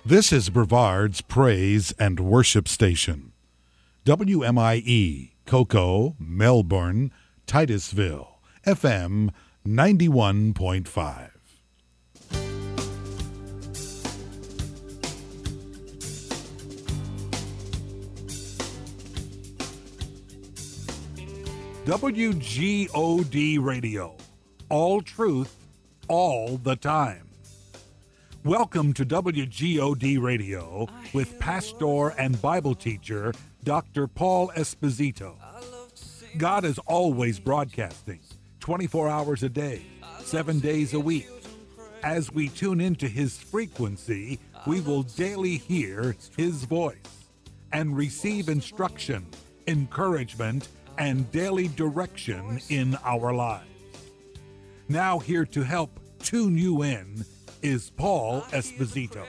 This is Brevard's Praise and Worship Station. WMIE, Cocoa, Melbourne, Titusville, FM 91.5. WGOD Radio. All truth, all the time. Welcome to WGOD Radio with pastor and Bible teacher Dr. Paul Esposito. God is always broadcasting 24 hours a day, 7 days a week. As we tune into his frequency, we will daily hear his voice and receive instruction, encouragement, and daily direction in our lives. Now here to help tune you in is Paul Esposito.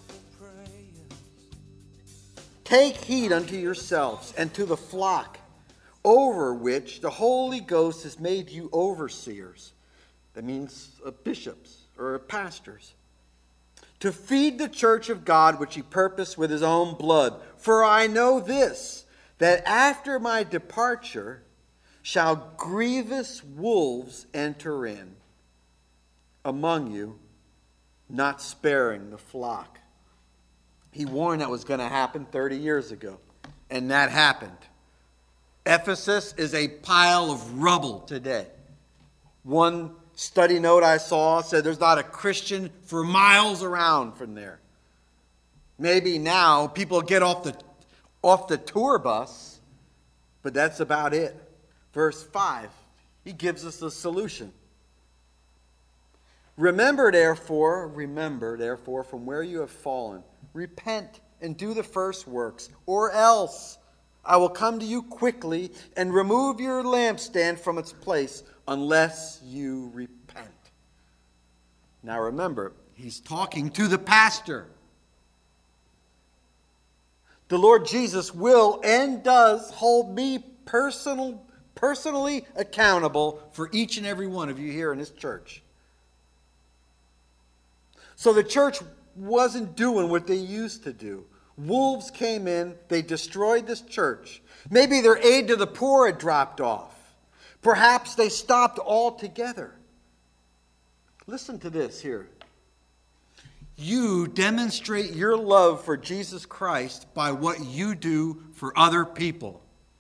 Take heed unto yourselves and to the flock over which the Holy Ghost has made you overseers. That means bishops or pastors. To feed the church of God which he purposed with his own blood. For I know this, that after my departure shall grievous wolves enter in among you, not sparing the flock. He warned that was going to happen 30 years ago, and that happened. Ephesus is a pile of rubble today. One study note I saw said there's not a Christian for miles around from there. Maybe now people get off the tour bus, but that's about it. Verse 5, he gives us the solution. Remember therefore from where you have fallen. Repent and do the first works, or else I will come to you quickly and remove your lampstand from its place unless you repent. Now remember, he's talking to the pastor. The Lord Jesus will and does hold me personally accountable for each and every one of you here in this church. So the church wasn't doing what they used to do. Wolves came in, they destroyed this church. Maybe their aid to the poor had dropped off. Perhaps they stopped altogether. Listen to this here. You demonstrate your love for Jesus Christ by what you do for other people.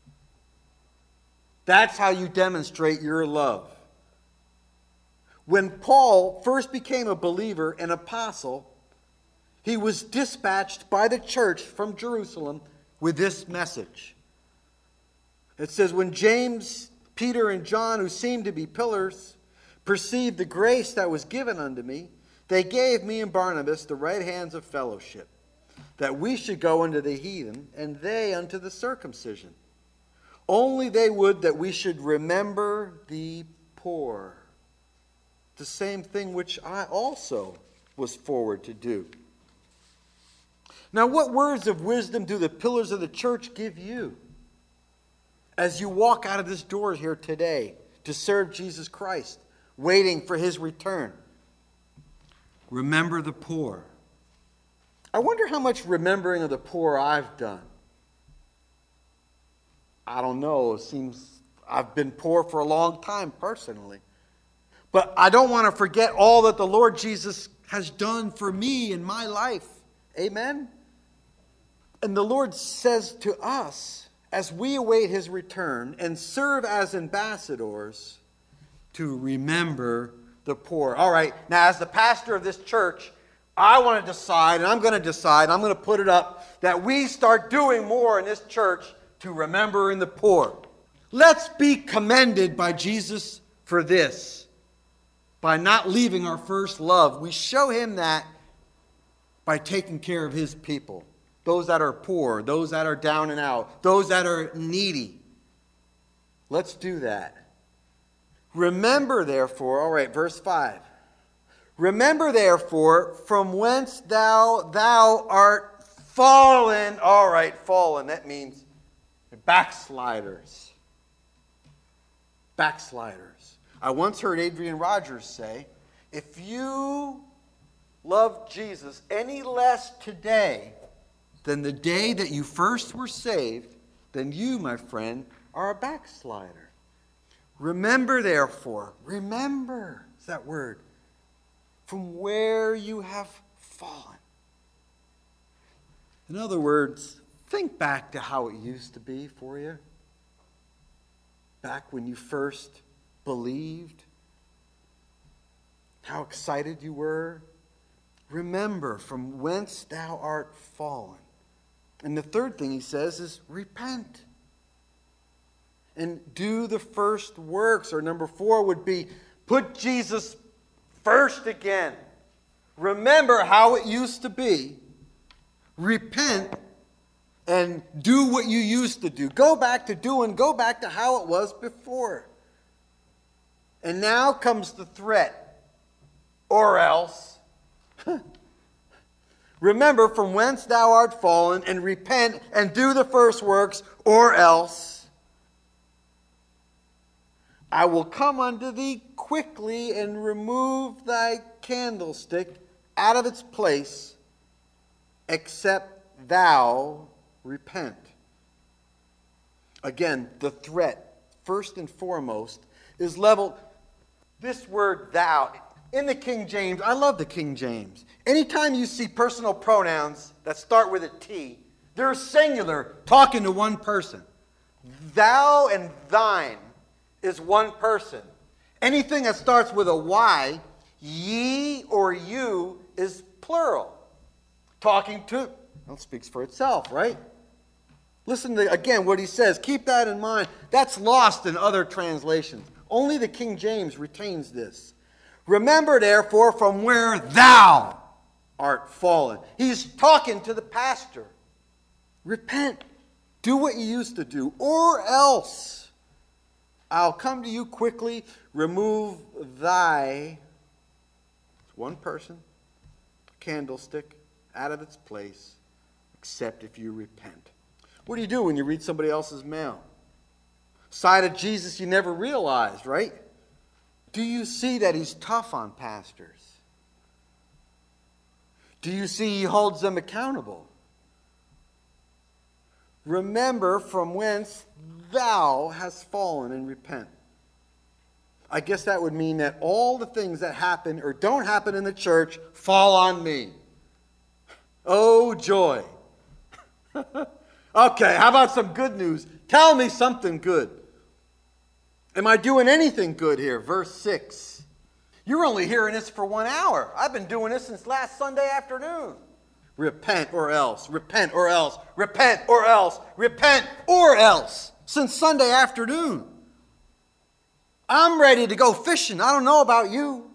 That's how you demonstrate your love. When Paul first became a believer and apostle, he was dispatched by the church from Jerusalem with this message. It says, when James, Peter, and John, who seemed to be pillars, perceived the grace that was given unto me, they gave me and Barnabas the right hands of fellowship, that we should go unto the heathen, and they unto the circumcision. Only they would that we should remember the poor. The same thing which I also was forward to do. Now, what words of wisdom do the pillars of the church give you as you walk out of this door here today to serve Jesus Christ, waiting for his return? Remember the poor. I wonder how much remembering of the poor I've done. I don't know. It seems I've been poor for a long time personally. But I don't want to forget all that the Lord Jesus has done for me in my life. Amen? And the Lord says to us, as we await his return and serve as ambassadors, to remember the poor. All right, now as the pastor of this church, I want to decide, and I'm going to put it up, that we start doing more in this church to remember the poor. Let's be commended by Jesus for this. By not leaving our first love. We show him that by taking care of his people. Those that are poor, those that are down and out, those that are needy. Let's do that. Remember therefore, all right, verse 5. Remember therefore from whence thou art fallen. All right, fallen, that means backsliders. Backsliders. I once heard Adrian Rogers say, if you love Jesus any less today than the day that you first were saved, then you, my friend, are a backslider. Remember, therefore, remember is that word, from where you have fallen. In other words, think back to how it used to be for you. Back when you first believed. How excited you were. Remember from whence thou art fallen. And the third thing he says is repent. And do the first works. Or number 4 would be put Jesus first again. Remember how it used to be. Repent and do what you used to do. Go back to how it was before. And now comes the threat. Or else. Remember from whence thou art fallen, and repent and do the first works, or else I will come unto thee quickly and remove thy candlestick out of its place, except thou repent. Again, the threat, first and foremost, is leveled. This word thou, in the King James, I love the King James. Anytime you see personal pronouns that start with a T, they're singular, talking to one person. Thou and thine is one person. Anything that starts with a Y, ye or you, is plural. Talking to, well, speaks for itself, right? Listen to, again, what he says. Keep that in mind. That's lost in other translations. Only the King James retains this. Remember, therefore, from where thou art fallen. He's talking to the pastor. Repent. Do what you used to do. Or else I'll come to you quickly, remove thy, one person, candlestick out of its place, except if you repent. What do you do when you read somebody else's mail? Side of Jesus you never realized, right? Do you see that he's tough on pastors? Do you see he holds them accountable? Remember from whence thou hast fallen and repent. I guess that would mean that all the things that happen or don't happen in the church fall on me. Oh, joy. Okay, how about some good news? Tell me something good. Am I doing anything good here? Verse 6. You're only hearing this for 1 hour. I've been doing this since last Sunday afternoon. Repent or else. Repent or else. Repent or else. Repent or else. Since Sunday afternoon. I'm ready to go fishing. I don't know about you.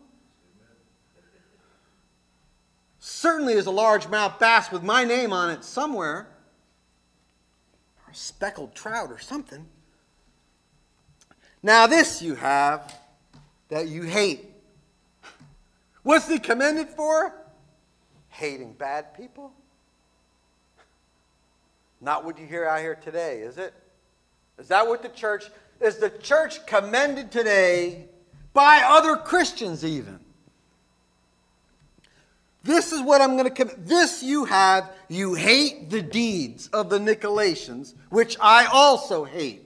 Certainly is a largemouth bass with my name on it somewhere. Or a speckled trout or something. Now this you have that you hate. What's he commended for? Hating bad people. Not what you hear out here today, is it? Is that what is the church commended today by other Christians even? This is what I'm going to commend. This you have, you hate the deeds of the Nicolaitans, which I also hate.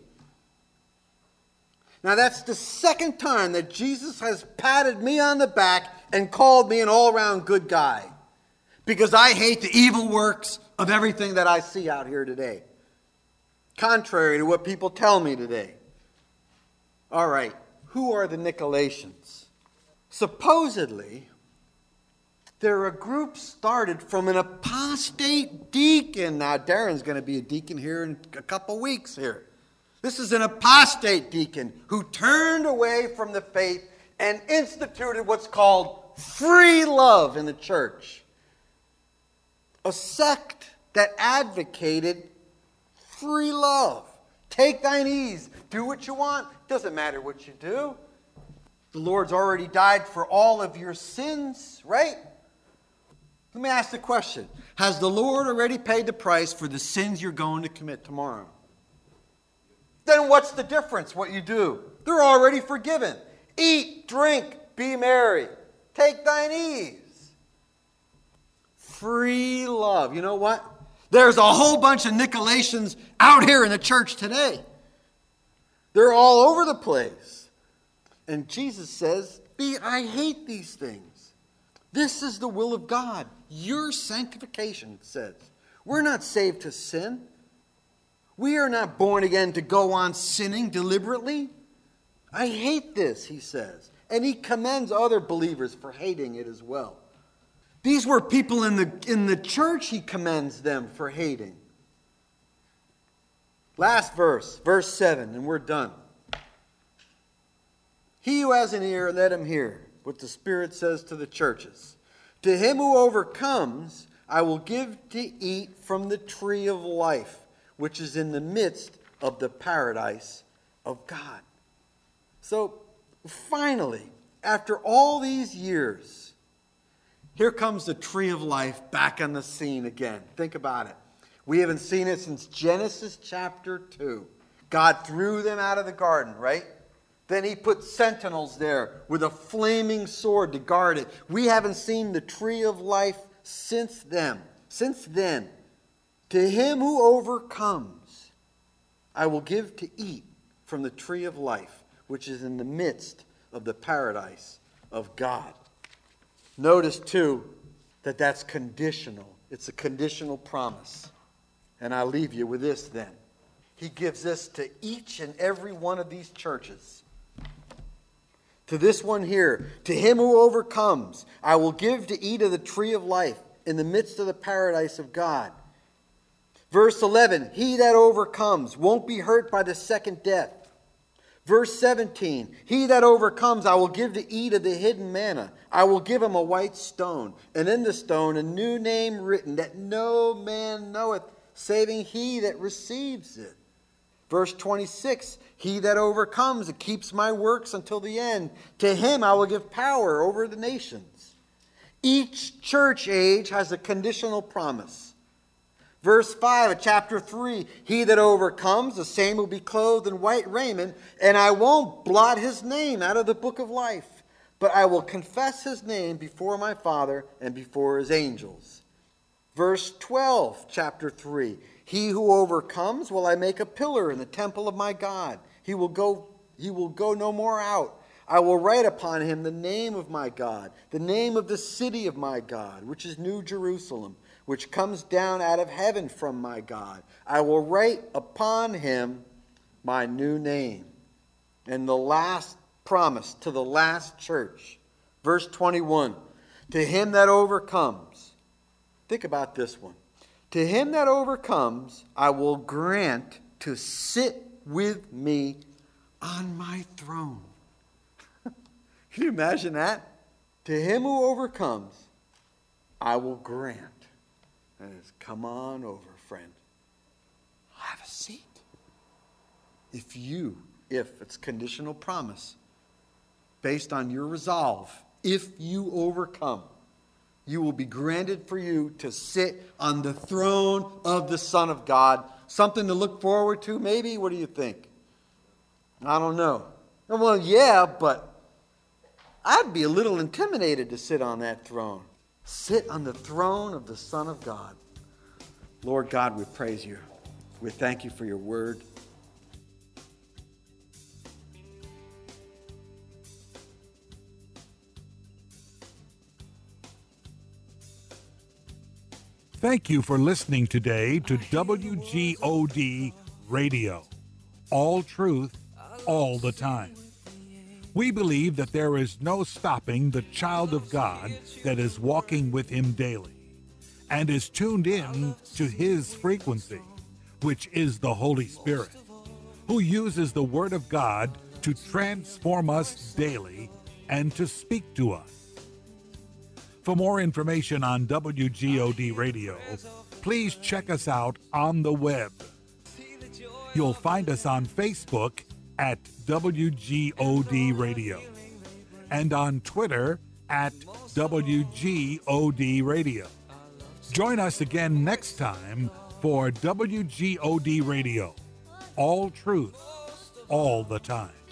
Now that's the second time that Jesus has patted me on the back and called me an all-around good guy. Because I hate the evil works of everything that I see out here today. Contrary to what people tell me today. All right, who are the Nicolaitans? Supposedly, they're a group started from an apostate deacon. Now, Darren's going to be a deacon here in a couple weeks here. This is an apostate deacon who turned away from the faith and instituted what's called free love in the church. A sect that advocated free love. Take thine ease. Do what you want. Doesn't matter what you do. The Lord's already died for all of your sins, right? Let me ask the question. Has the Lord already paid the price for the sins you're going to commit tomorrow? Then what's the difference what you do? They're already forgiven. Eat, drink, be merry. Take thine ease. free love. You know what? There's a whole bunch of Nicolaitans out here in the church today. They're all over the place. And Jesus says, I hate these things. This is the will of God. Your sanctification, it says. We're not saved to sin. We are not born again to go on sinning deliberately. I hate this, he says. And he commends other believers for hating it as well. These were people in the church he commends them for hating. Last verse, verse 7, and we're done. He who has an ear, let him hear what the Spirit says to the churches. To him who overcomes, I will give to eat from the tree of life, which is in the midst of the paradise of God. So, finally, after all these years, here comes the tree of life back on the scene again. Think about it. We haven't seen it since Genesis chapter 2. God threw them out of the garden, right? Then he put sentinels there with a flaming sword to guard it. We haven't seen the tree of life since then. To him who overcomes, I will give to eat from the tree of life, which is in the midst of the paradise of God. Notice, too, that that's conditional. It's a conditional promise. And I'll leave you with this then. He gives this to each and every one of these churches. To this one here, to him who overcomes, I will give to eat of the tree of life in the midst of the paradise of God. Verse 11, he that overcomes won't be hurt by the second death. Verse 17, he that overcomes, I will give to eat of the hidden manna. I will give him a white stone, and in the stone a new name written, that no man knoweth, saving he that receives it. Verse 26, he that overcomes and keeps my works until the end, to him I will give power over the nations. Each church age has a conditional promise. Verse 5 of chapter 3, he that overcomes, the same will be clothed in white raiment, and I won't blot his name out of the book of life, but I will confess his name before my Father and before his angels. Verse 12, chapter 3, he who overcomes will I make a pillar in the temple of my God. He will go no more out. I will write upon him the name of my God, the name of the city of my God, which is New Jerusalem, which comes down out of heaven from my God. I will write upon him my new name. And the last promise to the last church, verse 21, to him that overcomes. Think about this one. To him that overcomes, I will grant to sit with me on my throne. Can you imagine that? To him who overcomes, I will grant. And it's, come on over, friend. Have a seat. If it's conditional promise, based on your resolve, if you overcome, you will be granted for you to sit on the throne of the Son of God. Something to look forward to, maybe? What do you think? I don't know. Well, yeah, but I'd be a little intimidated to sit on that throne. Sit on the throne of the Son of God. Lord God, we praise you. We thank you for your word. Thank you for listening today to WGOD Radio. All truth, all the time. We believe that there is no stopping the child of God that is walking with him daily and is tuned in to his frequency, which is the Holy Spirit, who uses the Word of God to transform us daily and to speak to us. For more information on WGOD Radio, please check us out on the web. You'll find us on Facebook at WGOD Radio and on Twitter at WGOD Radio. Join us again next time for WGOD Radio. All truth, all the time.